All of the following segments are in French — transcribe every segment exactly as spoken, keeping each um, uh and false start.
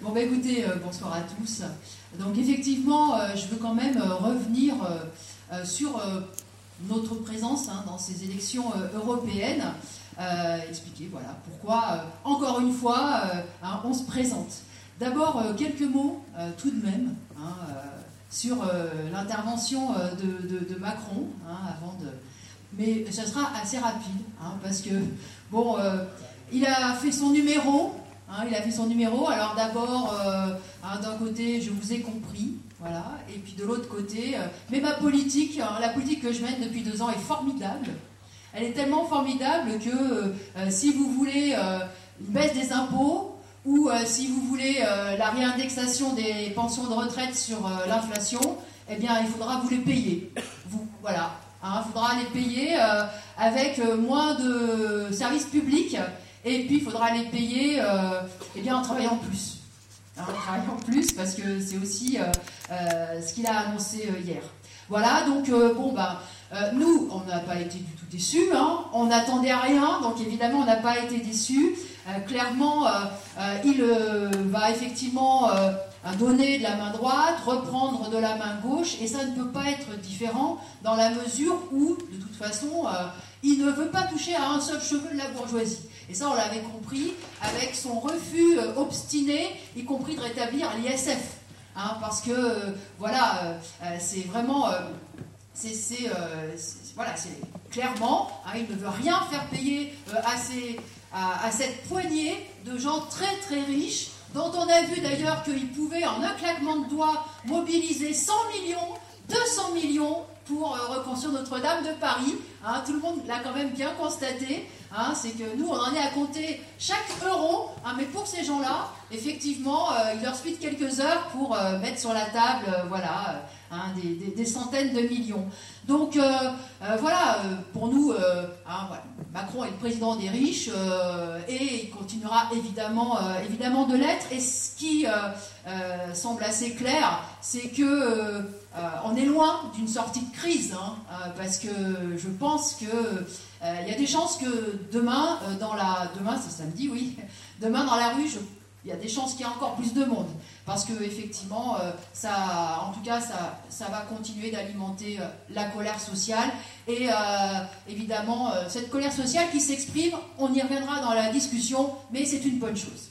Bon, bah écoutez, euh, bonsoir à tous. Donc, effectivement, euh, je veux quand même euh, revenir euh, euh, sur euh, notre présence hein, dans ces élections euh, européennes. Euh, expliquer, voilà, pourquoi, euh, encore une fois, euh, hein, on se présente. D'abord, euh, quelques mots, euh, tout de même, hein, euh, sur euh, l'intervention euh, de, de, de Macron, hein, avant de... Mais ça sera assez rapide, hein, parce que, bon, euh, il a fait son numéro, hein, il a fait son numéro, alors d'abord, euh, hein, d'un côté, je vous ai compris, voilà, et puis de l'autre côté, euh, mais ma politique, hein, la politique que je mène depuis deux ans est formidable. Elle est tellement formidable que euh, si vous voulez euh, une baisse des impôts, ou euh, si vous voulez euh, la réindexation des pensions de retraite sur euh, l'inflation, eh bien, il faudra vous les payer. Vous, voilà. Hein, il faudra les payer euh, avec euh, moins de services publics, et puis il faudra les payer euh, eh bien, en travaillant plus. Hein, en travaillant plus, parce que c'est aussi euh, euh, ce qu'il a annoncé euh, hier. Voilà, donc, euh, bon, ben, euh, nous, on n'a pas été du tout déçus, hein, on n'attendait à rien, donc évidemment, on n'a pas été déçus. Euh, clairement, euh, euh, il euh, va effectivement euh, donner de la main droite, reprendre de la main gauche, et ça ne peut pas être différent dans la mesure où, de toute façon, euh, il ne veut pas toucher à un seul cheveu de la bourgeoisie. Et ça, on l'avait compris avec son refus euh, obstiné, y compris de rétablir l'I S F. Hein, parce que, euh, voilà, euh, c'est vraiment... Euh, c'est, c'est, euh, c'est, voilà, c'est clairement, hein, il ne veut rien faire payer euh, à, ces, à, à cette poignée de gens très très riches, dont on a vu d'ailleurs qu'ils pouvaient en un claquement de doigts mobiliser cent millions, deux cents millions pour euh, reconstruire Notre-Dame de Paris. Hein, tout le monde l'a quand même bien constaté. Hein, c'est que nous, on en est à compter chaque euro, hein, mais pour ces gens-là, effectivement, euh, il leur suffit de quelques heures pour euh, mettre sur la table, euh, voilà, hein, des, des, des centaines de millions. Donc, euh, euh, voilà, euh, pour nous, euh, hein, voilà, Macron est le président des riches, euh, et il continuera évidemment, euh, évidemment de l'être. Et ce qui euh, euh, semble assez clair, c'est que euh, euh, on est loin d'une sortie de crise, hein, euh, parce que je pense que il euh, y a des chances que demain, euh, dans la, demain c'est samedi, oui, demain dans la rue, il y a des chances qu'il y ait encore plus de monde, parce que effectivement, euh, ça, en tout cas, ça, ça va continuer d'alimenter euh, la colère sociale, et euh, évidemment, euh, cette colère sociale qui s'exprime, on y reviendra dans la discussion, mais c'est une bonne chose.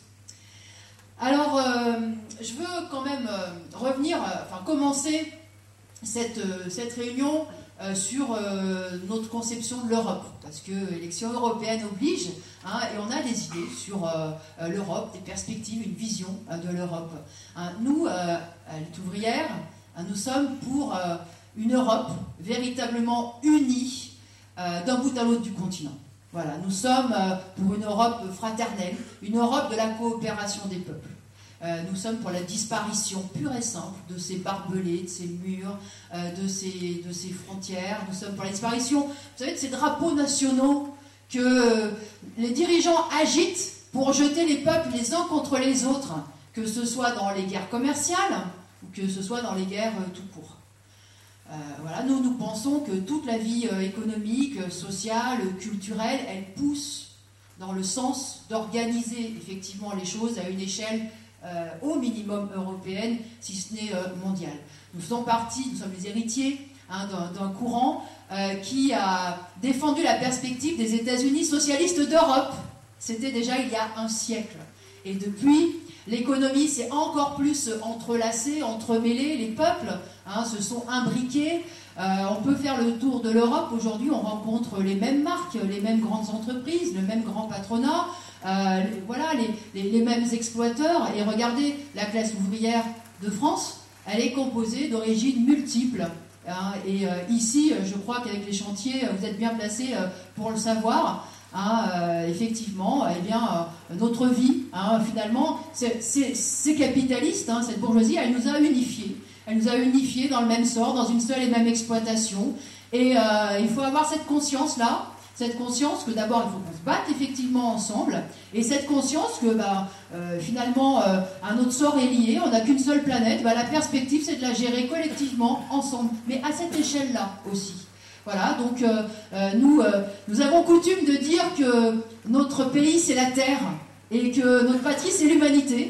Alors, euh, je veux quand même euh, revenir, euh, enfin commencer cette, euh, cette réunion Euh, sur euh, notre conception de l'Europe, parce que l'élection européenne oblige, hein, et on a des idées sur euh, euh, l'Europe, des perspectives, une vision euh, de l'Europe. Hein, nous, euh, à Lutte ouvrière, hein, nous sommes pour euh, une Europe véritablement unie euh, d'un bout à l'autre du continent. Voilà, nous sommes euh, pour une Europe fraternelle, une Europe de la coopération des peuples. Euh, nous sommes pour la disparition pure et simple de ces barbelés, de ces murs, euh, de, ces, de ces frontières. Nous sommes pour la disparition, vous savez, de ces drapeaux nationaux que euh, les dirigeants agitent pour jeter les peuples les uns contre les autres, que ce soit dans les guerres commerciales ou que ce soit dans les guerres euh, tout court. Euh, voilà, nous, nous pensons que toute la vie euh, économique, sociale, culturelle, elle pousse dans le sens d'organiser effectivement les choses à une échelle Euh, au minimum européenne, si ce n'est euh, mondiale. Nous faisons partie, nous sommes les héritiers hein, d'un, d'un courant euh, qui a défendu la perspective des États-Unis socialistes d'Europe. C'était déjà il y a un siècle. Et depuis, l'économie s'est encore plus entrelacée, entremêlée, les peuples hein, se sont imbriqués. Euh, on peut faire le tour de l'Europe. Aujourd'hui, on rencontre les mêmes marques, les mêmes grandes entreprises, le même grand patronat. Euh, voilà, les, les, les mêmes exploiteurs. Et regardez, la classe ouvrière de France, elle est composée d'origines multiples. Hein, et euh, ici, je crois qu'avec les chantiers, vous êtes bien placés euh, pour le savoir. Hein, euh, effectivement, eh bien, euh, notre vie, hein, finalement, c'est, c'est, c'est capitaliste, hein, cette bourgeoisie, elle nous a unifiés. Elle nous a unifiés dans le même sort, dans une seule et même exploitation. Et euh, il faut avoir cette conscience-là. Cette conscience que d'abord il faut qu'on se batte effectivement ensemble, et cette conscience que bah, euh, finalement euh, un autre sort est lié, on n'a qu'une seule planète, bah, la perspective c'est de la gérer collectivement, ensemble, mais à cette échelle-là aussi. Voilà, donc euh, euh, nous, euh, nous avons coutume de dire que notre pays c'est la terre, et que notre patrie c'est l'humanité,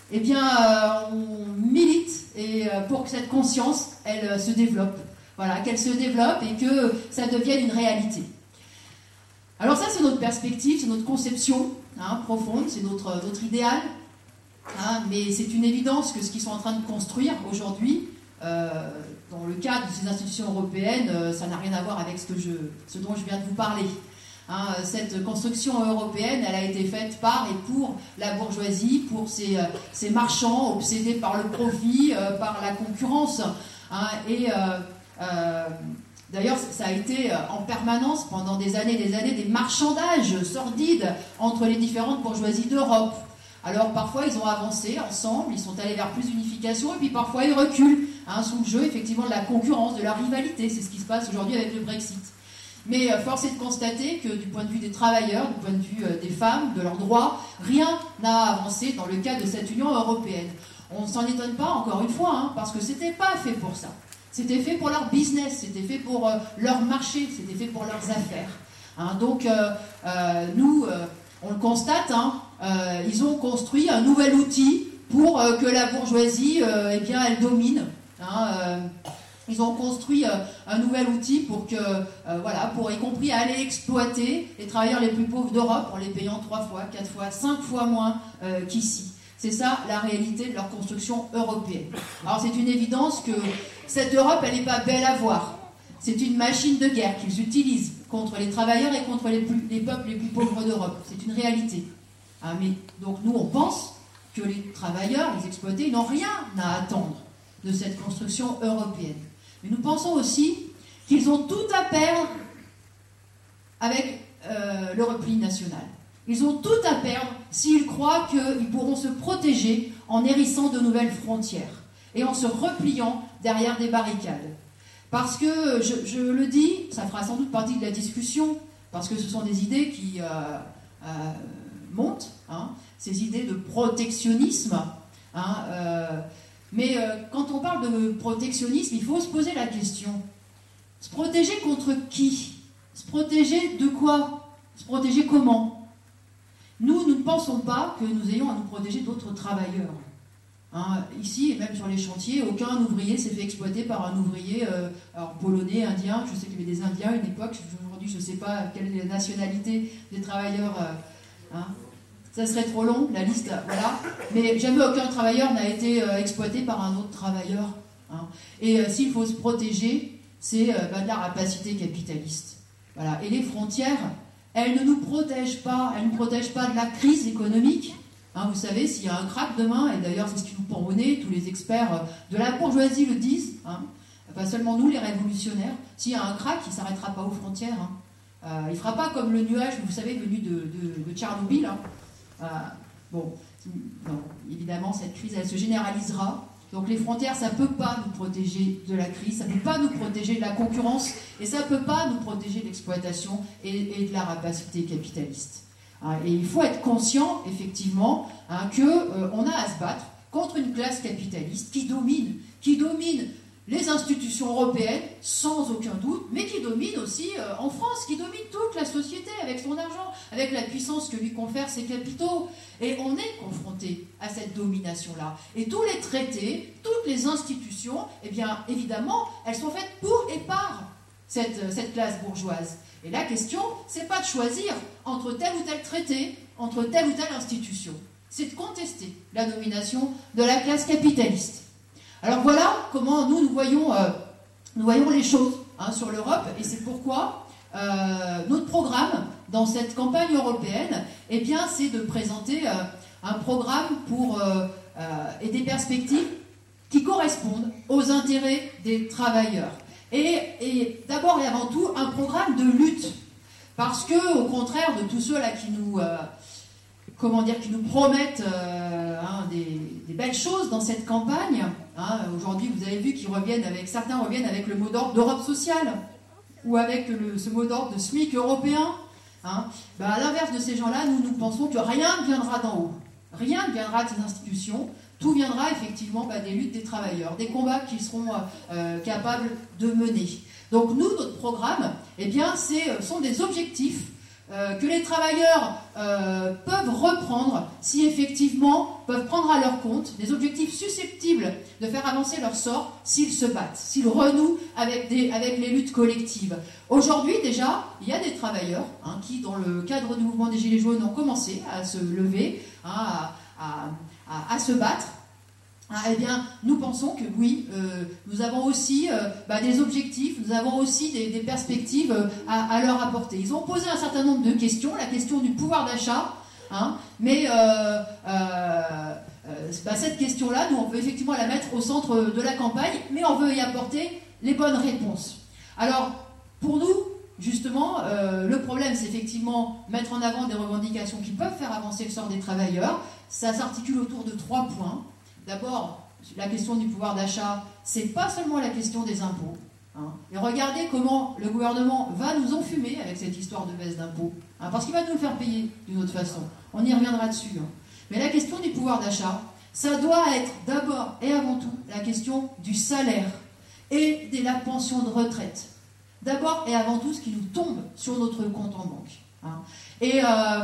eh bien, euh, on milite et, euh, pour que cette conscience, elle euh, se développe. Voilà, qu'elle se développe et que ça devienne une réalité. Alors ça, c'est notre perspective, c'est notre conception hein, profonde, c'est notre, notre idéal. Hein, mais c'est une évidence que ce qu'ils sont en train de construire aujourd'hui, euh, dans le cadre de ces institutions européennes, euh, ça n'a rien à voir avec ce, que je, ce dont je viens de vous parler. Hein, cette construction européenne, elle a été faite par et pour la bourgeoisie, pour ces, euh, ces marchands obsédés par le profit, euh, par la concurrence. Hein, et euh, euh, d'ailleurs, ça a été en permanence, pendant des années et des années, des marchandages sordides entre les différentes bourgeoisies d'Europe. Alors parfois ils ont avancé ensemble, ils sont allés vers plus d'unification, et puis parfois ils reculent, hein, sous le jeu effectivement de la concurrence, de la rivalité. C'est ce qui se passe aujourd'hui avec le Brexit. Mais euh, force est de constater que du point de vue des travailleurs, du point de vue euh, des femmes, de leurs droits, rien n'a avancé dans le cas de cette Union européenne. On ne s'en étonne pas, encore une fois, hein, parce que c'était pas fait pour ça. C'était fait pour leur business, c'était fait pour euh, leur marché, c'était fait pour leurs affaires. Hein, donc euh, euh, nous, euh, on le constate, hein, euh, ils ont construit un nouvel outil pour euh, que la bourgeoisie, euh, eh bien, elle domine. Hein, euh, ils ont construit euh, un nouvel outil pour que, euh, voilà, pour y compris aller exploiter les travailleurs les plus pauvres d'Europe en les payant trois fois, quatre fois, cinq fois moins euh, qu'ici. C'est ça la réalité de leur construction européenne. Alors c'est une évidence que cette Europe, elle n'est pas belle à voir. C'est une machine de guerre qu'ils utilisent contre les travailleurs et contre les, plus, les peuples les plus pauvres d'Europe. C'est une réalité. Ah, mais, donc nous, on pense que les travailleurs, les exploités, ils n'ont rien à attendre de cette construction européenne. Mais nous pensons aussi qu'ils ont tout à perdre avec euh, le repli national. Ils ont tout à perdre s'ils croient qu'ils pourront se protéger en hérissant de nouvelles frontières et en se repliant derrière des barricades. Parce que, je, je le dis, ça fera sans doute partie de la discussion, parce que ce sont des idées qui euh, euh, montent, hein, ces idées de protectionnisme. Hein, euh, mais euh, quand on parle de protectionnisme, il faut se poser la question. Se protéger contre qui? Se protéger de quoi? Se protéger comment? Nous, nous ne pensons pas que nous ayons à nous protéger d'autres travailleurs. Hein, ici, et même sur les chantiers, aucun ouvrier s'est fait exploiter par un ouvrier euh, alors, polonais, indien. Je sais qu'il y avait des Indiens à une époque. Aujourd'hui, je ne sais pas quelle est la nationalité des travailleurs. Euh, hein. Ça serait trop long, la liste, voilà. Mais jamais aucun travailleur n'a été euh, exploité par un autre travailleur. Hein. Et euh, s'il faut se protéger, c'est euh, bah, de la rapacité capitaliste. Voilà. Et les frontières, elles ne nous protègent pas. Elles ne nous protègent pas de la crise économique. Hein, vous savez, s'il y a un crack demain, et d'ailleurs c'est ce qui nous pend au nez, tous les experts de la bourgeoisie le disent, hein, pas seulement nous les révolutionnaires, s'il y a un crack, il ne s'arrêtera pas aux frontières. Hein. Euh, il ne fera pas comme le nuage, vous savez, venu de, de, de Tchernobyl. Hein. Euh, bon, non, évidemment, cette crise, elle se généralisera. Donc les frontières, ça ne peut pas nous protéger de la crise, ça ne peut pas nous protéger de la concurrence, et ça ne peut pas nous protéger de l'exploitation et, et de la rapacité capitaliste. Et il faut être conscient, effectivement, hein, qu'on euh, a à se battre contre une classe capitaliste qui domine, qui domine les institutions européennes, sans aucun doute, mais qui domine aussi euh, en France, qui domine toute la société avec son argent, avec la puissance que lui confèrent ses capitaux. Et on est confronté à cette domination-là. Et tous les traités, toutes les institutions, eh bien, évidemment, elles sont faites pour et par cette, cette classe bourgeoise. Et la question, c'est pas de choisir entre tel ou tel traité, entre telle ou telle institution. C'est de contester la domination de la classe capitaliste. Alors voilà comment nous, nous voyons, euh, nous voyons les choses hein, sur l'Europe, et c'est pourquoi euh, notre programme dans cette campagne européenne, eh bien, c'est de présenter euh, un programme pour, euh, euh, et des perspectives qui correspondent aux intérêts des travailleurs. Et, et d'abord et avant tout, un programme de lutte. Parce que, au contraire de tous ceux-là qui nous, euh, comment dire, qui nous promettent euh, hein, des, des belles choses dans cette campagne, hein, aujourd'hui vous avez vu qu'ils reviennent avec, certains reviennent avec le mot d'ordre d'Europe sociale, ou avec le, ce mot d'ordre de SMIC européen. Hein, ben à l'inverse de ces gens-là, nous, nous pensons que rien ne viendra d'en haut. Rien ne viendra de ces institutions. Tout viendra effectivement bah, des luttes des travailleurs, des combats qu'ils seront euh, capables de mener. Donc nous, notre programme, eh bien, c'est, sont des objectifs euh, que les travailleurs euh, peuvent reprendre si effectivement peuvent prendre à leur compte des objectifs susceptibles de faire avancer leur sort s'ils se battent, s'ils renouent avec, des, avec les luttes collectives. Aujourd'hui déjà, il y a des travailleurs hein, qui, dans le cadre du mouvement des Gilets jaunes, ont commencé à se lever, hein, à, à, à, à se battre. Ah, eh bien, nous pensons que oui, euh, nous avons aussi euh, bah, des objectifs, nous avons aussi des, des perspectives euh, à, à leur apporter. Ils ont posé un certain nombre de questions, la question du pouvoir d'achat, hein, mais euh, euh, euh, bah, cette question-là, nous, on veut effectivement la mettre au centre de la campagne, mais on veut y apporter les bonnes réponses. Alors, pour nous, justement, euh, le problème, c'est effectivement mettre en avant des revendications qui peuvent faire avancer le sort des travailleurs. Ça s'articule autour de trois points. D'abord, la question du pouvoir d'achat, c'est pas seulement la question des impôts. Hein. Et regardez comment le gouvernement va nous enfumer avec cette histoire de baisse d'impôts. Hein, parce qu'il va nous le faire payer d'une autre façon. On y reviendra dessus. Hein. Mais la question du pouvoir d'achat, ça doit être d'abord et avant tout la question du salaire et de la pension de retraite. D'abord et avant tout ce qui nous tombe sur notre compte en banque. Hein. Et euh,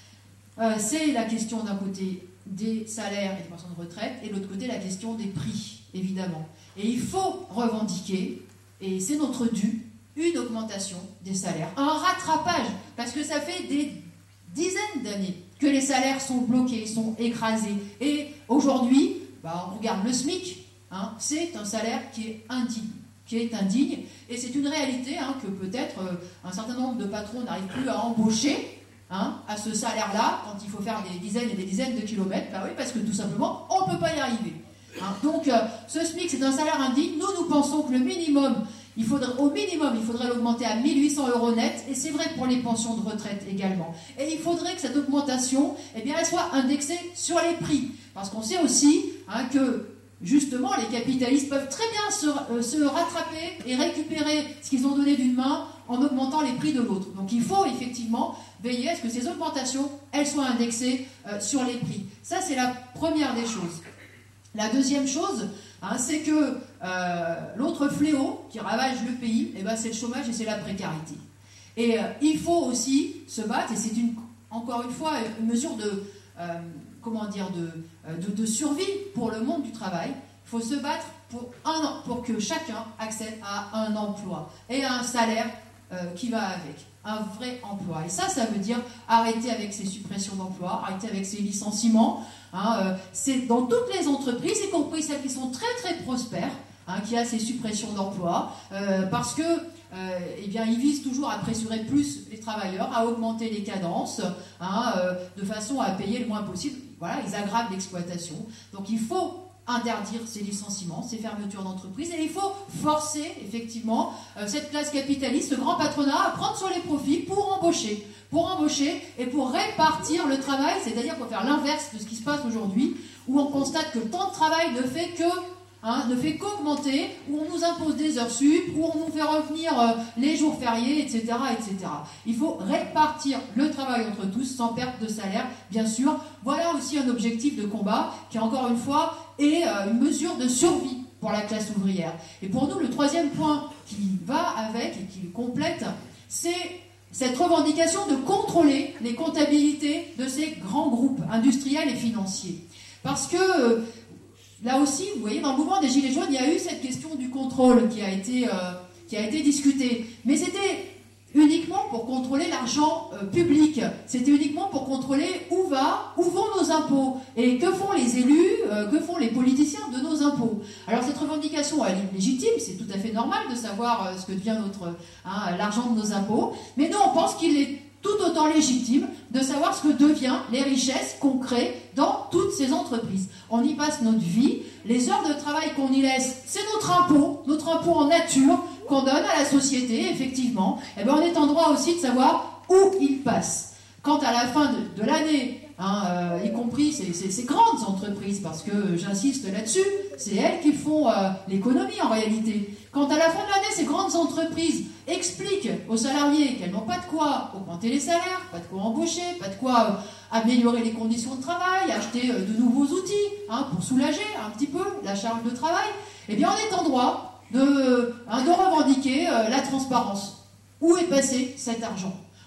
euh, c'est la question d'un côté des salaires et des pensions de retraite, et de l'autre côté la question des prix, évidemment. Et il faut revendiquer, et c'est notre dû, une augmentation des salaires, un rattrapage, parce que ça fait des dizaines d'années que les salaires sont bloqués, sont écrasés. Et aujourd'hui, bah, on regarde le SMIC, hein, c'est un salaire qui est indigne. qui est indigne, et c'est une réalité hein, que peut-être euh, un certain nombre de patrons n'arrivent plus à embaucher, Hein, à ce salaire-là, quand il faut faire des dizaines et des dizaines de kilomètres, bah oui, parce que tout simplement, on ne peut pas y arriver. Hein. Donc, euh, ce SMIC, c'est un salaire indigne. Nous, nous pensons que le minimum, il faudrait, au minimum, il faudrait l'augmenter à mille huit cents euros net, et c'est vrai pour les pensions de retraite également. Et il faudrait que cette augmentation, eh bien, elle soit indexée sur les prix. Parce qu'on sait aussi hein, que, justement, les capitalistes peuvent très bien se, euh, se rattraper et récupérer ce qu'ils ont donné d'une main en augmentant les prix de l'autre. Donc, il faut effectivement veiller à ce que ces augmentations, elles soient indexées euh, sur les prix. Ça, c'est la première des choses. La deuxième chose, hein, c'est que euh, l'autre fléau qui ravage le pays, eh ben, c'est le chômage et c'est la précarité. Et euh, il faut aussi se battre, et c'est une, encore une fois une mesure de, euh, comment dire, de, de, de survie pour le monde du travail. Il faut se battre pour, un, pour que chacun accède à un emploi et à un salaire euh, qui va avec. Un vrai emploi. Et ça, ça veut dire arrêter avec ces suppressions d'emplois, arrêter avec ces licenciements. Hein, euh, c'est dans toutes les entreprises, y compris celles qui sont très très prospères, hein, qu'il y a ces suppressions d'emplois, euh, parce que euh, eh bien, ils visent toujours à pressurer plus les travailleurs, à augmenter les cadences, hein, euh, de façon à payer le moins possible. Voilà, ils aggravent l'exploitation. Donc il faut interdire ces licenciements, ces fermetures d'entreprises, et il faut forcer effectivement euh, cette classe capitaliste, ce grand patronat, à prendre sur les profits pour embaucher, pour embaucher et pour répartir le travail, c'est-à-dire pour faire l'inverse de ce qui se passe aujourd'hui, où on constate que le temps de travail ne fait que Hein, ne fait qu'augmenter, où on nous impose des heures sup, où on nous fait revenir euh, les jours fériés, et cetera, et cetera. Il faut répartir le travail entre tous, sans perte de salaire, bien sûr. Voilà aussi un objectif de combat, qui encore une fois est euh, une mesure de survie pour la classe ouvrière. Et pour nous, le troisième point qui va avec et qui le complète, c'est cette revendication de contrôler les comptabilités de ces grands groupes industriels et financiers. Parce que euh, là aussi, vous voyez, dans le mouvement des Gilets jaunes, il y a eu cette question du contrôle qui a été, euh, qui a été discutée. Mais c'était uniquement pour contrôler l'argent euh, public. C'était uniquement pour contrôler où va, où vont nos impôts. Et que font les élus, euh, que font les politiciens de nos impôts. Alors cette revendication, elle est légitime, c'est tout à fait normal de savoir euh, ce que devient notre, hein, l'argent de nos impôts. Mais nous, on pense qu'il est tout autant légitime de savoir ce que devient les richesses qu'on crée dans toutes ces entreprises. On y passe notre vie, les heures de travail qu'on y laisse, c'est notre impôt, notre impôt en nature qu'on donne à la société, effectivement. Et bien on est en droit aussi de savoir où il passe. Quand à la fin de, de l'année, hein, euh, y compris ces, ces, ces grandes entreprises, parce que j'insiste là-dessus, c'est elles qui font euh, l'économie en réalité. Quand à la fin de l'année, ces grandes entreprises expliquent aux salariés qu'elles n'ont pas de quoi augmenter les salaires, pas de quoi embaucher, pas de quoi euh, améliorer les conditions de travail, acheter euh, de nouveaux outils hein, pour soulager un petit peu la charge de travail, eh bien on est en droit de, hein, de revendiquer euh, la transparence. Où est passé cet argent ?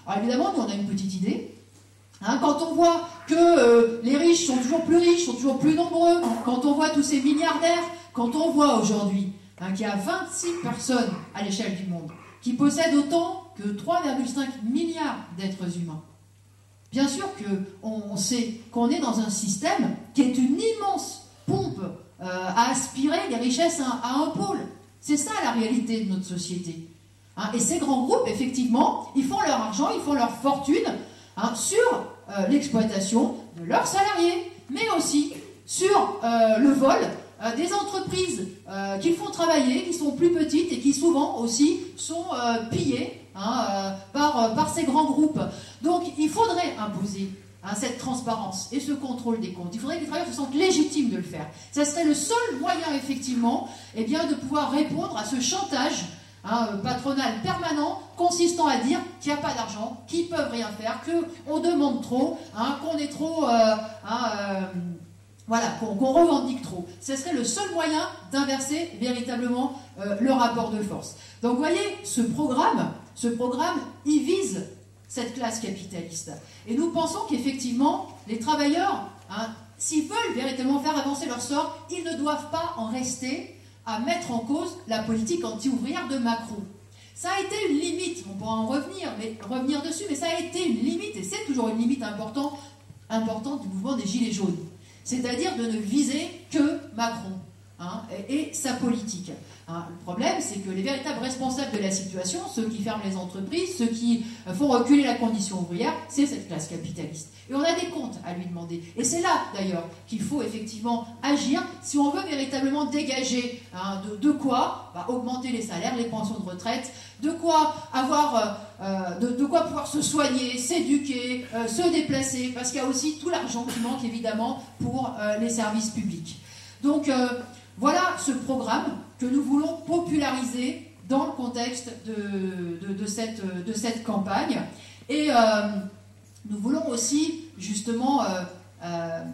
Alors évidemment, nous on a une petite idée. Hein, quand on voit que euh, les riches sont toujours plus riches, sont toujours plus nombreux, quand on voit tous ces milliardaires, quand on voit aujourd'hui hein, qu'il y a vingt-six personnes à l'échelle du monde qui possèdent autant que trois virgule cinq milliards d'êtres humains, bien sûr qu'on sait qu'on est dans un système qui est une immense pompe euh, à aspirer les richesses à, à un pôle. C'est ça la réalité de notre société. Hein, et ces grands groupes, effectivement, ils font leur argent, ils font leur fortune hein, sur euh, l'exploitation de leurs salariés, mais aussi sur euh, le vol euh, des entreprises euh, qu'ils font travailler, qui sont plus petites et qui souvent aussi sont euh, pillées hein, euh, par, euh, par ces grands groupes. Donc il faudrait imposer hein, cette transparence et ce contrôle des comptes. Il faudrait que les travailleurs se sentent légitimes de le faire. Ça serait le seul moyen, effectivement, eh bien, de pouvoir répondre à ce chantage Hein, patronal permanent consistant à dire qu'il n'y a pas d'argent, qu'ils ne peuvent rien faire, qu'on demande trop, hein, qu'on est trop, euh, hein, euh, voilà, qu'on qu'on revendique trop. Ce serait le seul moyen d'inverser véritablement euh, le rapport de force. Donc vous voyez, ce programme, ce programme, il vise cette classe capitaliste. Et nous pensons qu'effectivement, les travailleurs, hein, s'ils veulent véritablement faire avancer leur sort, ils ne doivent pas en rester à mettre en cause la politique anti-ouvrière de Macron. Ça a été une limite, on pourra en revenir, mais, revenir dessus, mais ça a été une limite, et c'est toujours une limite importante, importante du mouvement des Gilets jaunes. C'est-à-dire de ne viser que Macron hein, et, et sa politique. Hein, le problème, c'est que les véritables responsables de la situation, ceux qui ferment les entreprises, ceux qui font reculer la condition ouvrière, c'est cette classe capitaliste. Et on a des comptes à lui demander. Et c'est là, d'ailleurs, qu'il faut effectivement agir si on veut véritablement dégager hein, de, de quoi bah, augmenter les salaires, les pensions de retraite, de quoi avoir, euh, de, de quoi pouvoir se soigner, s'éduquer, euh, se déplacer, parce qu'il y a aussi tout l'argent qui manque, évidemment, pour euh, les services publics. Donc, euh, voilà ce programme que nous voulons populariser dans le contexte de, de, de, cette, de cette campagne. Et euh, nous voulons aussi, justement, euh, euh,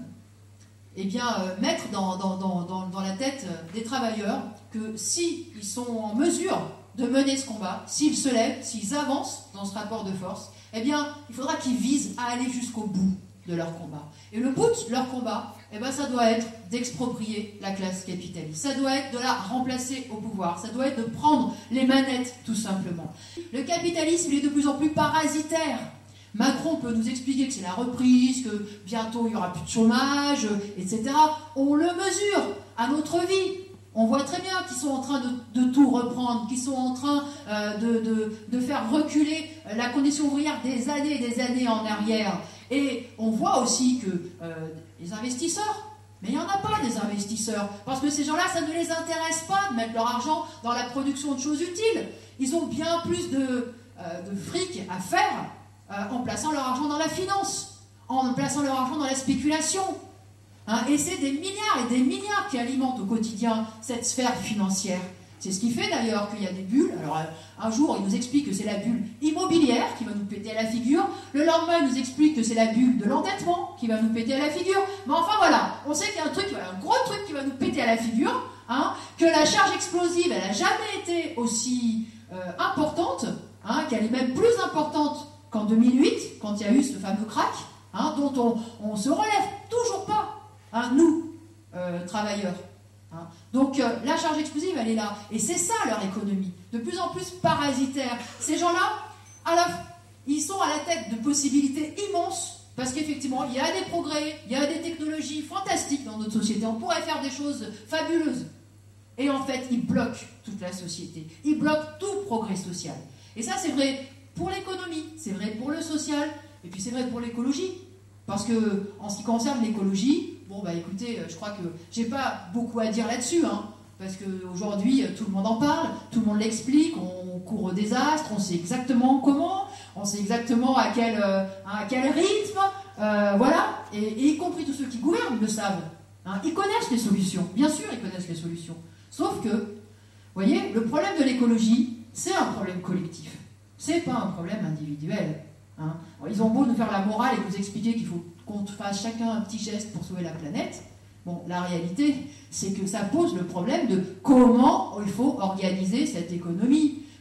eh bien, euh, mettre dans, dans, dans, dans la tête des travailleurs que s'ils sont en mesure de mener ce combat, s'ils se lèvent, s'ils avancent dans ce rapport de force, eh bien, il faudra qu'ils visent à aller jusqu'au bout de leur combat. Et le bout de leur combat, eh ben, ça doit être d'exproprier la classe capitaliste. Ça doit être de la remplacer au pouvoir. Ça doit être de prendre les manettes, tout simplement. Le capitalisme, il est de plus en plus parasitaire. Macron peut nous expliquer que c'est la reprise, que bientôt il n'y aura plus de chômage, et cetera. On le mesure à notre vie. On voit très bien qu'ils sont en train de, de tout reprendre, qu'ils sont en train euh, de, de, de faire reculer la condition ouvrière des années et des années en arrière. Et on voit aussi que euh, les investisseurs, mais il n'y en a pas des investisseurs, parce que ces gens-là, ça ne les intéresse pas de mettre leur argent dans la production de choses utiles. Ils ont bien plus de, euh, de fric à faire euh, en plaçant leur argent dans la finance, en plaçant leur argent dans la spéculation. Hein, et c'est des milliards et des milliards qui alimentent au quotidien cette sphère financière. C'est ce qui fait d'ailleurs qu'il y a des bulles. Alors un jour, il nous explique que c'est la bulle immobilière qui va nous péter à la figure. Le lendemain, il nous explique que c'est la bulle de l'endettement qui va nous péter à la figure. Mais enfin voilà, on sait qu'il y a un truc, un gros truc qui va nous péter à la figure, hein, que la charge explosive, elle n'a jamais été aussi euh, importante, hein, qu'elle est même plus importante qu'en deux mille huit, quand il y a eu ce fameux crack, hein, dont on ne se relève toujours pas, hein, nous, euh, travailleurs. Hein. Donc euh, la charge explosive, elle est là. Et c'est ça leur économie, de plus en plus parasitaire. Ces gens-là, à la, ils sont à la tête de possibilités immenses, parce qu'effectivement, il y a des progrès, il y a des technologies fantastiques dans notre société. On pourrait faire des choses fabuleuses. Et en fait, ils bloquent toute la société. Ils bloquent tout progrès social. Et ça, c'est vrai pour l'économie, c'est vrai pour le social, et puis c'est vrai pour l'écologie. Parce que, en ce qui concerne l'écologie, bon, bah écoutez, je crois que j'ai pas beaucoup à dire là-dessus, hein, parce qu'aujourd'hui, tout le monde en parle, tout le monde l'explique, on court au désastre, on sait exactement comment, on sait exactement à quel, euh, à quel rythme, euh, voilà, et, et y compris tous ceux qui gouvernent le savent. Hein, ils connaissent les solutions, bien sûr, ils connaissent les solutions. Sauf que, vous voyez, le problème de l'écologie, c'est un problème collectif, c'est pas un problème individuel. Hein. Ils ont beau nous faire la morale et nous expliquer qu'il faut qu'on fasse chacun un petit geste pour sauver la planète. Bon, la réalité, c'est que ça pose le problème de comment il faut organiser cette économie,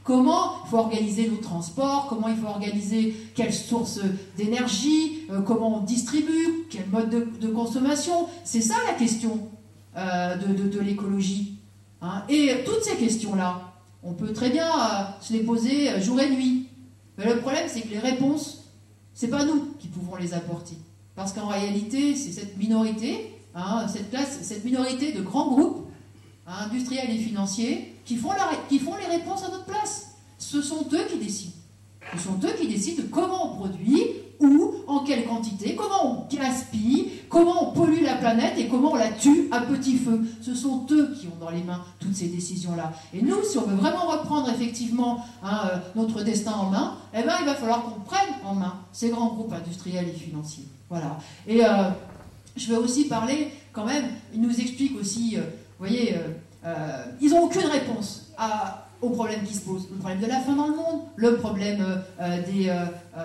comment il faut organiser nos transports, comment il faut organiser quelles sources d'énergie, euh, comment on distribue, quel mode de, de consommation. C'est ça la question euh, de, de, de l'écologie. Hein. Et toutes ces questions-là, on peut très bien euh, se les poser euh, jour et nuit. Mais le problème, c'est que les réponses, c'est pas nous qui pouvons les apporter. Parce qu'en réalité, c'est cette minorité, hein, cette classe, cette minorité de grands groupes hein, industriels et financiers qui font, la, qui font les réponses à notre place. Ce sont eux qui décident. Ce sont eux qui décident de comment on produit, où, en quelle quantité, comment on gaspille, comment on pollue la planète et comment on la tue à petit feu. Ce sont eux qui ont dans les mains toutes ces décisions-là. Et nous, si on veut vraiment reprendre effectivement hein, euh, notre destin en main, eh ben, il va falloir qu'on prenne en main ces grands groupes industriels et financiers. Voilà. Et euh, je vais aussi parler, quand même, ils nous expliquent aussi, euh, vous voyez, euh, euh, ils n'ont aucune réponse à... aux problèmes qui se posent. Le problème de la faim dans le monde, le problème euh, des... Euh, euh,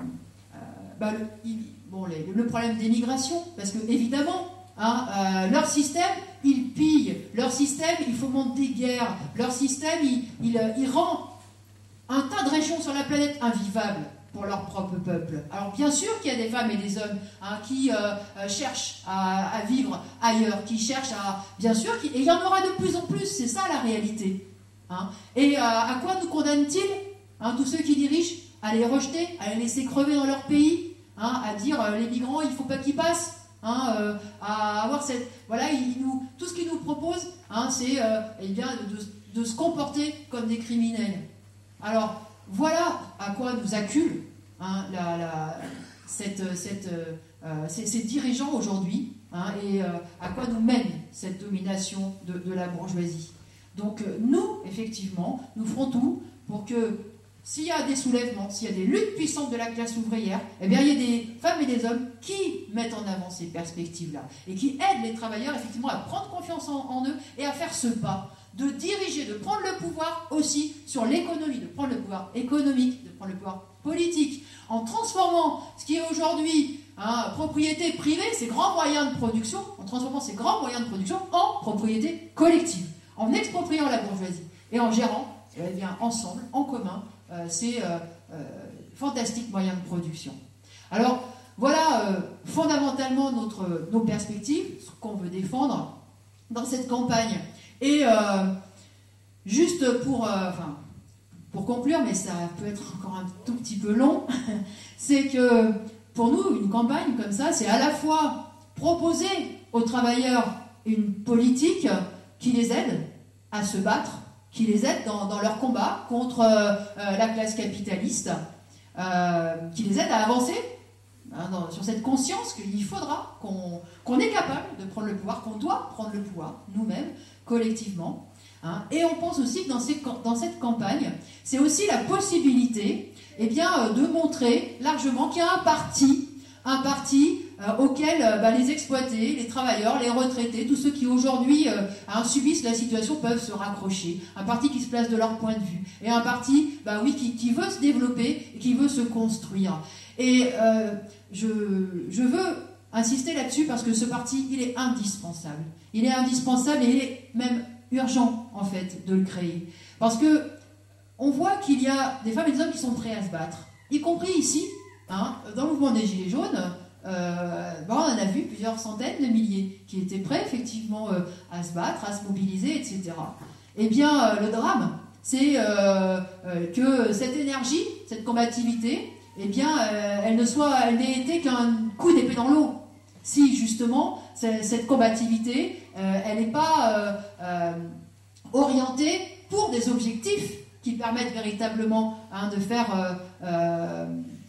bah, le, il, bon, les, le problème des migrations, parce que évidemment, hein, euh, leur système, ils pillent, leur système, il fomente des guerres, leur système, il, il, il rend un tas de régions sur la planète invivables pour leur propre peuple. Alors bien sûr qu'il y a des femmes et des hommes hein, qui euh, euh, cherchent à, à vivre ailleurs, qui cherchent à... Bien sûr, qui, et il y en aura de plus en plus, c'est ça la réalité. Hein. Et euh, à quoi nous condamnent-ils hein, tous ceux qui dirigent à les rejeter, à les laisser crever dans leur pays, hein, à dire euh, les migrants, il ne faut pas qu'ils passent, hein, euh, à avoir cette... Voilà, ils nous, tout ce qu'ils nous proposent, hein, c'est euh, eh bien, de, de se comporter comme des criminels. Alors, voilà à quoi nous acculent hein, la, la, cette, cette, euh, ces, ces dirigeants aujourd'hui, hein, et euh, à quoi nous mène cette domination de, de la bourgeoisie. Donc euh, nous, effectivement, nous ferons tout pour que s'il y a des soulèvements, s'il y a des luttes puissantes de la classe ouvrière, eh bien, il y a des femmes et des hommes qui mettent en avant ces perspectives-là et qui aident les travailleurs, effectivement, à prendre confiance en, en eux et à faire ce pas, de diriger, de prendre le pouvoir aussi sur l'économie, de prendre le pouvoir économique, de prendre le pouvoir politique, en transformant ce qui est aujourd'hui hein, propriété privée, ces grands moyens de production, en transformant ces grands moyens de production en propriété collective, en expropriant la bourgeoisie et en gérant eh bien, ensemble, en commun, euh, ces euh, euh, fantastiques moyens de production. Alors, voilà euh, fondamentalement notre, nos perspectives, ce qu'on veut défendre dans cette campagne. Et euh, juste pour, euh, enfin, pour conclure, mais ça peut être encore un tout petit peu long, c'est que pour nous, une campagne comme ça, c'est à la fois proposer aux travailleurs une politique qui les aide à se battre, qui les aide dans, dans leur combat contre euh, la classe capitaliste, euh, qui les aide à avancer hein, dans, sur cette conscience qu'il faudra qu'on qu'on est capable de prendre le pouvoir, qu'on doit prendre le pouvoir nous-mêmes, collectivement. Hein. Et on pense aussi que dans, ces, dans cette campagne, c'est aussi la possibilité eh bien, de montrer largement qu'il y a un parti, un parti euh, auquel euh, bah, les exploités, les travailleurs, les retraités, tous ceux qui aujourd'hui euh, hein, subissent la situation peuvent se raccrocher. Un parti qui se place de leur point de vue. Et un parti bah, oui, qui, qui veut se développer et qui veut se construire. Et euh, je, je veux insister là-dessus parce que ce parti, il est indispensable. Il est indispensable et il est même urgent, en fait, de le créer. Parce que on voit qu'il y a des femmes et des hommes qui sont prêts à se battre, y compris ici, hein, dans le mouvement des Gilets jaunes, euh, bon, on en a vu plusieurs centaines de milliers qui étaient prêts, effectivement, euh, à se battre, à se mobiliser, et cetera. Eh bien, euh, le drame, c'est euh, euh, que cette énergie, cette combativité, eh bien, euh, elle ne soit, elle n'ait été qu'un coup d'épée dans l'eau. Si, justement, cette combativité, euh, elle n'est pas euh, euh, orientée pour des objectifs qui permettent véritablement hein, de, faire, euh, euh,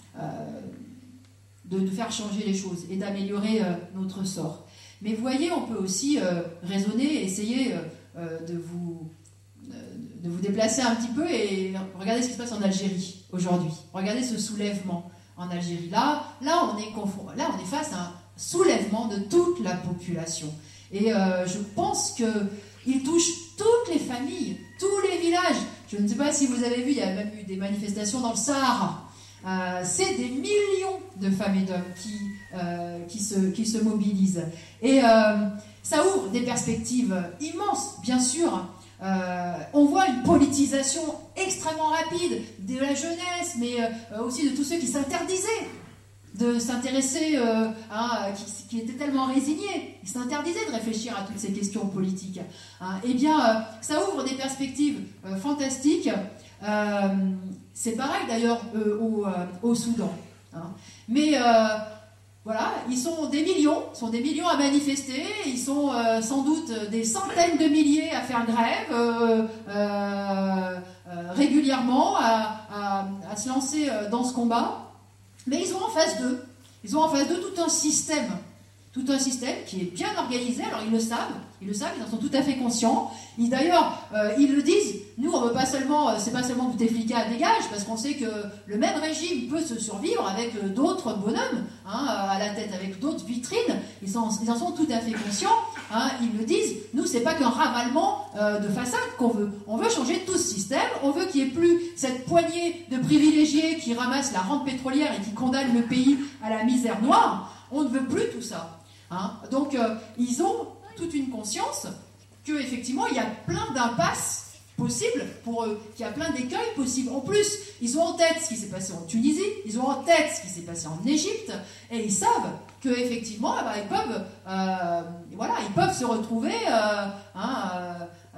de, de faire changer les choses et d'améliorer euh, notre sort. Mais vous voyez, on peut aussi euh, raisonner, essayer euh, de, vous, de vous déplacer un petit peu et regarder ce qui se passe en Algérie aujourd'hui. Regardez ce soulèvement en Algérie. Là, là, on est confond... là, on est face à un soulèvement de toute la population. Et euh, je pense qu'il touche toutes les familles, tous les villages. Je ne sais pas si vous avez vu, il y a même eu des manifestations dans le Sahara. Euh, c'est des millions de femmes et d'hommes qui, euh, qui, se, qui se mobilisent. Et euh, ça ouvre des perspectives immenses, bien sûr, euh, on voit une politisation extrêmement rapide de la jeunesse, mais euh, aussi de tous ceux qui s'interdisaient de s'intéresser, euh, hein, qui, qui étaient tellement résignés, ils s'interdisaient de réfléchir à toutes ces questions politiques. Hein. Eh bien, euh, ça ouvre des perspectives euh, fantastiques. Euh, c'est pareil d'ailleurs euh, au, euh, au Soudan. Hein. Mais euh, voilà, ils sont des millions, sont des millions à manifester, ils sont euh, sans doute des centaines de milliers à faire grève euh, euh, euh, régulièrement, à, à, à se lancer dans ce combat. Mais ils ont en face d'eux, ils ont en face d'eux tout un système, tout un système qui est bien organisé. Alors ils le savent, ils le savent, ils en sont tout à fait conscients. Ils, d'ailleurs, euh, ils le disent. Nous, on veut pas seulement, euh, c'est pas seulement Bouteflika à dégage, parce qu'on sait que le même régime peut se survivre avec euh, d'autres bonhommes hein, à la tête, avec d'autres vitrines. Ils, sont, ils en sont tout à fait conscients. Hein, ils le disent. Nous, c'est pas qu'un ravalement euh, de façade qu'on veut. On veut changer tout ce système. On veut qu'il n'y ait plus cette poignée de privilégiés qui ramassent la rente pétrolière et qui condamnent le pays à la misère noire. On ne veut plus tout ça. Hein. Donc, euh, ils ont toute une conscience qu'effectivement, il y a plein d'impasses possibles pour eux, qu'il y a plein d'écueils possibles. En plus, ils ont en tête ce qui s'est passé en Tunisie, ils ont en tête ce qui s'est passé en Égypte, et ils savent qu'effectivement, eh ben, ils, peuvent, euh, voilà, ils peuvent se retrouver euh, hein, euh, euh,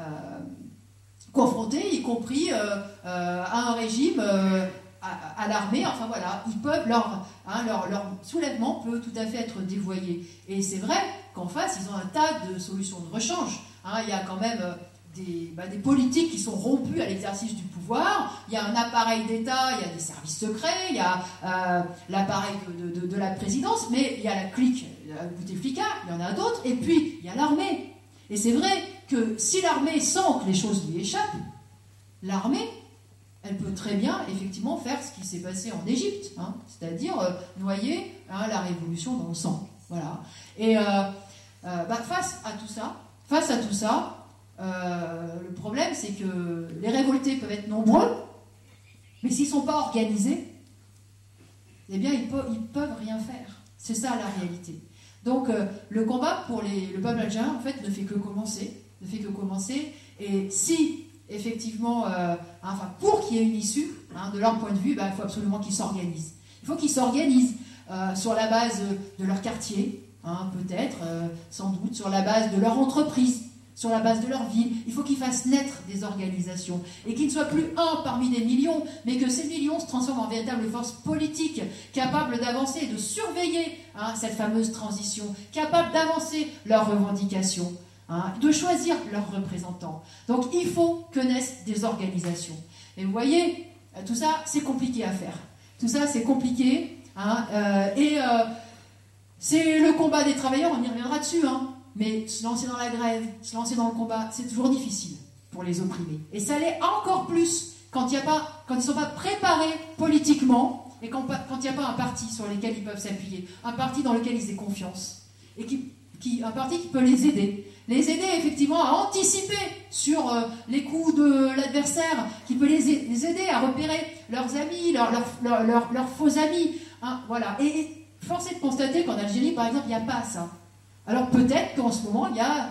confrontés, y compris euh, euh, à un régime... Euh, à, à l'armée, enfin voilà, ils peuvent, leur, hein, leur, leur soulèvement peut tout à fait être dévoyé. Et c'est vrai qu'en face, ils ont un tas de solutions de rechange. Hein, il y a quand même euh, des, bah, des politiques qui sont rompues à l'exercice du pouvoir, il y a un appareil d'État, il y a des services secrets, il y a euh, l'appareil de, de, de la présidence, mais il y a la clique Bouteflika, il y en a d'autres, et puis il y a l'armée. Et c'est vrai que si l'armée sent que les choses lui échappent, l'armée, elle peut très bien, effectivement, faire ce qui s'est passé en Égypte, hein, c'est-à-dire euh, noyer hein, la révolution dans le sang. Voilà. Et euh, euh, bah, face à tout ça, face à tout ça, euh, le problème, c'est que les révoltés peuvent être nombreux, mais s'ils ne sont pas organisés, eh bien, ils peuvent, ils peuvent rien faire. C'est ça la réalité. Donc, euh, le combat pour les, le peuple algérien, en fait, ne fait que commencer, ne fait que commencer. Et si effectivement, euh, enfin, pour qu'il y ait une issue, hein, de leur point de vue, bah, il faut absolument qu'ils s'organisent. Il faut qu'ils s'organisent euh, sur la base de leur quartier, hein, peut-être, euh, sans doute, sur la base de leur entreprise, sur la base de leur ville. Il faut qu'ils fassent naître des organisations et qu'ils ne soient plus un parmi des millions, mais que ces millions se transforment en véritables forces politiques capables d'avancer et de surveiller hein, cette fameuse transition, capables d'avancer leurs revendications. Hein, de choisir leurs représentants. Donc il faut que naissent des organisations. Et vous voyez, tout ça, c'est compliqué à faire. Tout ça, c'est compliqué. Hein, euh, et euh, c'est le combat des travailleurs, on y reviendra dessus. Hein, mais se lancer dans la grève, se lancer dans le combat, c'est toujours difficile pour les opprimés. Et ça l'est encore plus quand, y a pas, quand ils ne sont pas préparés politiquement et quand il n'y a pas un parti sur lequel ils peuvent s'appuyer, un parti dans lequel ils aient confiance, et qui, qui, un parti qui peut les aider. Les aider effectivement à anticiper sur euh, les coups de l'adversaire, qui peut les, les aider à repérer leurs amis, leurs, leurs, leurs, leurs, leurs faux amis. Hein, voilà. Et, et force est de constater qu'en Algérie, par exemple, il n'y a pas ça. Alors peut-être qu'en ce moment, il y a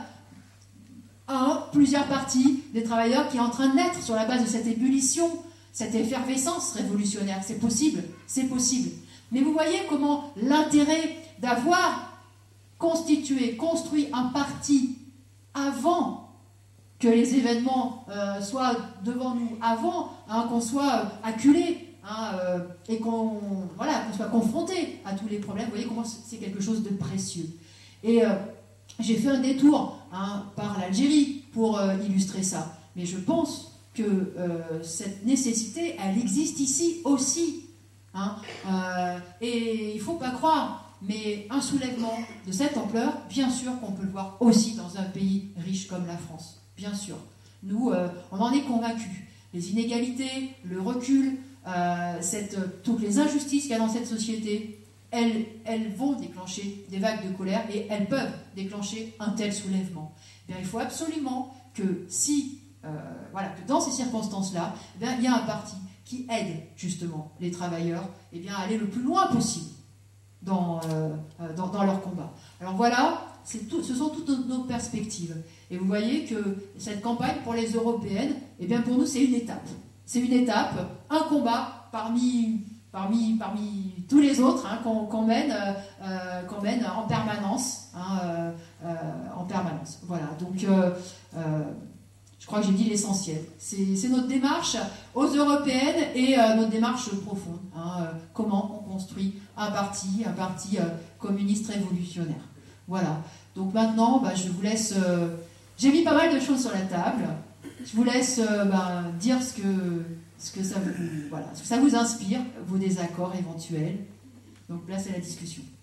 un, plusieurs partis des travailleurs qui est en train de naître sur la base de cette ébullition, cette effervescence révolutionnaire. C'est possible, c'est possible. Mais vous voyez comment l'intérêt d'avoir constitué, construit un parti avant que les événements euh, soient devant nous, avant hein, qu'on soit euh, acculé hein, euh, et qu'on voilà, qu'on soit confronté à tous les problèmes. Vous voyez comment c'est quelque chose de précieux. Et euh, j'ai fait un détour hein, par l'Algérie pour euh, illustrer ça. Mais je pense que euh, cette nécessité, elle existe ici aussi. Hein, euh, et il ne faut pas croire. Mais un soulèvement de cette ampleur, bien sûr qu'on peut le voir aussi dans un pays riche comme la France. Bien sûr. Nous, euh, on en est convaincus. Les inégalités, le recul, euh, cette, toutes les injustices qu'il y a dans cette société, elles, elles vont déclencher des vagues de colère et elles peuvent déclencher un tel soulèvement. Eh bien, il faut absolument que si, euh, voilà, que dans ces circonstances-là, eh bien, il y a un parti qui aide justement les travailleurs eh bien, à aller le plus loin possible. Dans, euh, dans, dans leur combat. Alors voilà, c'est tout, ce sont toutes nos, nos perspectives. Et vous voyez que cette campagne pour les européennes, eh bien pour nous, c'est une étape. C'est une étape, un combat parmi, parmi, parmi tous les autres hein, qu'on, qu'on, mène, euh, qu'on mène en permanence. Hein, euh, euh, en permanence. Voilà, donc euh, euh, je crois que j'ai dit l'essentiel. C'est, c'est notre démarche aux européennes et euh, notre démarche profonde. Hein, euh, comment on construit un parti, un parti euh, communiste révolutionnaire. Voilà. Donc maintenant, bah, je vous laisse... Euh, j'ai mis pas mal de choses sur la table. Je vous laisse euh, bah, dire ce que, ce, que ça vous, voilà, ce que ça vous inspire, vos désaccords éventuels. Donc là, c'est la discussion.